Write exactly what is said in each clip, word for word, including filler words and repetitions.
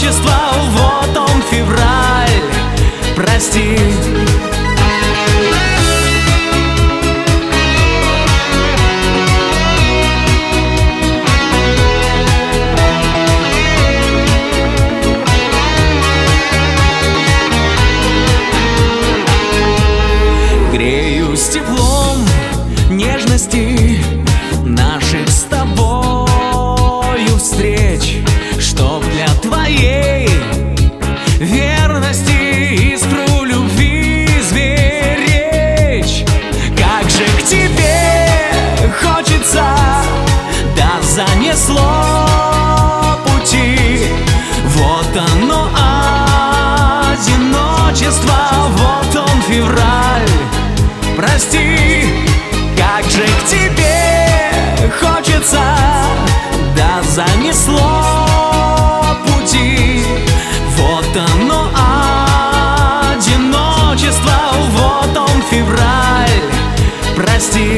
одиночество, вот он февраль, прости. Греюсь теплом нежности наших с тобою встреч, чтоб для твоей верности искру любви сберечь. Как же к тебе хочется, да занесло пути. Вот оно одиночество, вот он февраль, прости. Как же к тебе хочется, да занесло пути. Вот оно одиночество, вот он февраль, прости.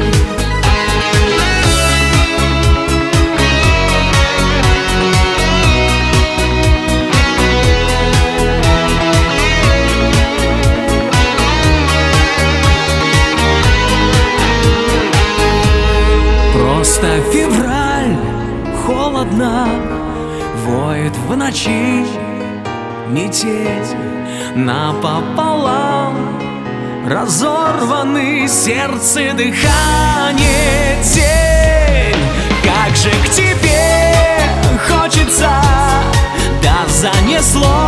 Просто февраль, холодно, воет в ночи метель, напополам разорваны сердце, дыхание, тень. Как же к тебе хочется, да занесло